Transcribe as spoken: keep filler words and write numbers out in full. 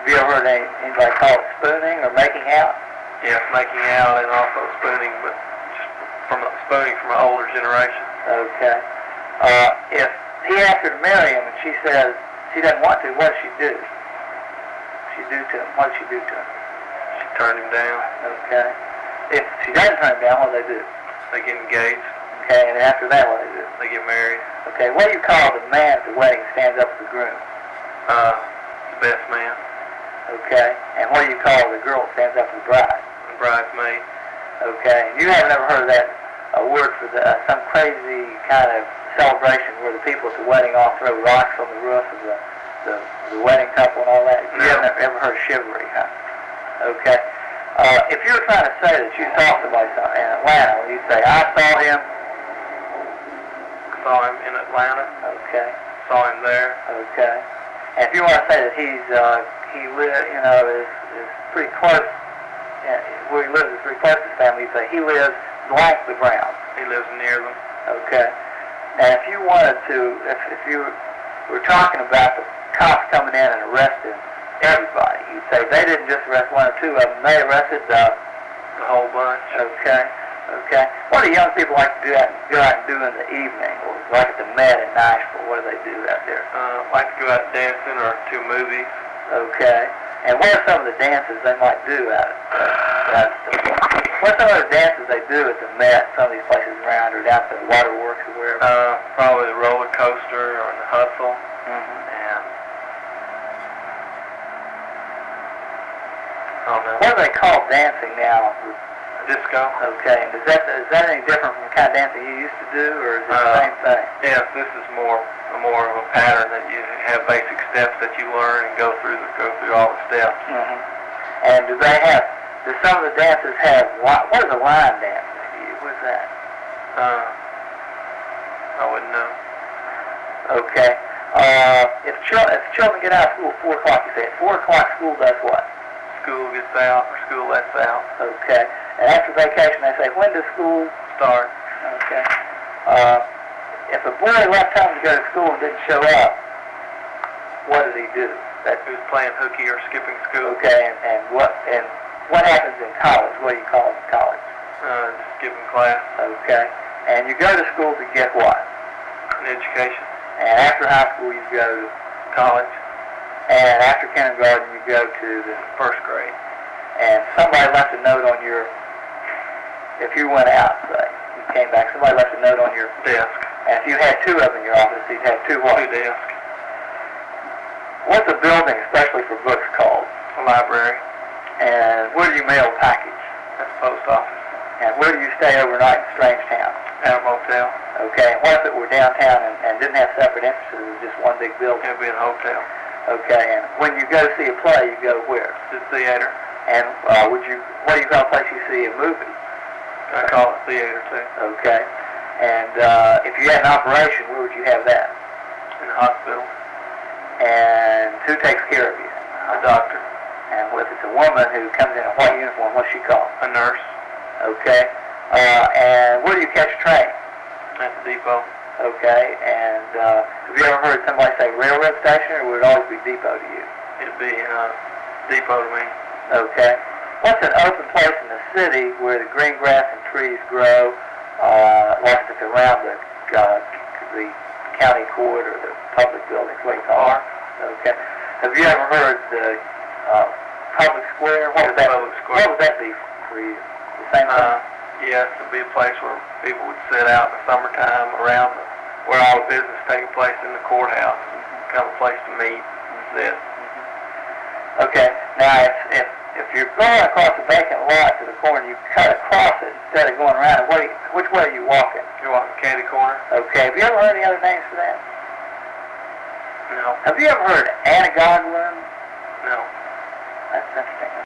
you ever heard any, anybody call it spooning or making out? Yes, making out and also spooning, but just from a, spooning from an older generation. Okay. Uh, if he asked her to marry him and she says she doesn't want to, what does she do? She do to him. What does she do to him? She turned him down. Okay. If she doesn't turn him down, what do they do? They get engaged. Okay, and after that, what do they do? They get married. Okay, what do you call the man at the wedding who stands up with the groom? Uh, the best man. Okay, and what do you call the girl who stands up with the bride? The bridesmaid. Okay, you haven't ever heard of that a word for the, uh, some crazy kind of celebration where the people at the wedding all throw rocks on the roof of the, the, the wedding couple and all that? You No. haven't ever heard of chivalry, huh? Okay. Uh, if you were trying to say that you saw somebody in Atlanta, you'd say, I saw him. Saw him in Atlanta. Okay. Saw him there. Okay. And if you want to say that he's, uh, he live, you know, is, is pretty close, uh, where he lives is pretty close to his family, you'd say he lives blank the ground. He lives near them. Okay. Now, if you wanted to, if, if you were talking about the cops coming in and arresting everybody, you'd say they didn't just arrest one or two of them, they arrested the, The whole bunch. okay, okay. What do young people like to do out, go out and do in the evening, or like at the Met in Nashville? What do they do out there? Uh, like to go out dancing or to movies. Okay. And what are some of the dances they might do out at, uh, what are some of the dances they do at the Met, some of these places around, or down to the waterworks or wherever? Uh, probably the roller coaster or the hustle. Mm-hmm. And I don't know. What do they call dancing now? Disco. Okay. And is that is that any different from the kind of dancing you used to do, or is it the Uh, same thing? Yes, this is more more of a pattern that you have basic steps that you learn and go through the, go through all the steps. Mm-hmm. And do they have? Do some of the dances have? What is a line dance? What's that? Uh, I wouldn't know. Okay. Uh, if, chil- if children get out of school at four o'clock, you say at four o'clock school does what? School gets out or school lets out. Okay. And after vacation, they say, when does school Start. Okay. Uh, if a boy left home to go to school and didn't show up, what did he do? That, He was playing hooky or skipping school. okay, and, and what and what happens in college? What do you call it in college? Uh, just skipping class. Okay. And you go to school to get what? An education. And after high school, you go to College. and after kindergarten, you go to the First grade. and somebody left a note on your. If you went out, say, you came back, somebody left a note on your. Desk. And if you had two of them in your office, you'd have two what? Two desks. What's a building, especially for books, called? A library. And where do you mail a package? That's the post office. And where do you stay overnight in Strange Town? At a motel. Okay, and what if it were downtown and, and didn't have separate entrances, it was just one big building? It'd be in a hotel. Okay, and when you go to see a play, you go where? The theater. And uh, would you, what do you call a place you see a movie? I call it theater too. Okay, and uh, if you had an operation, where would you have that? In the hospital. And who takes care of you? A doctor. And if it's a woman who comes in a white uniform, what's she called? A nurse. Okay, uh, and where do you catch a train? At the depot. Okay, and uh, have you ever heard somebody say railroad station, or would it always be depot to you? It'd be uh, depot to me. Okay. What's an open place in the city where the green grass and trees grow, uh, like if it's around the uh, the county court or the public buildings? What do you call it? Okay. Have you ever heard the uh, public square? What would that? Public square. What would that be for you? The same thing. Uh, yes, it'd be a place where people would sit out in the summertime around the, where all the business taking place in the courthouse. Kind of a place to meet and sit. Okay. Now, if, if if you're going across a vacant lot to the corner, you cut across it instead of going around it. What, which way are you walking? You're walking Candy Corner? Okay. Have you ever heard any other names for that? No. Have you ever heard Anagoglin? No. That's interesting.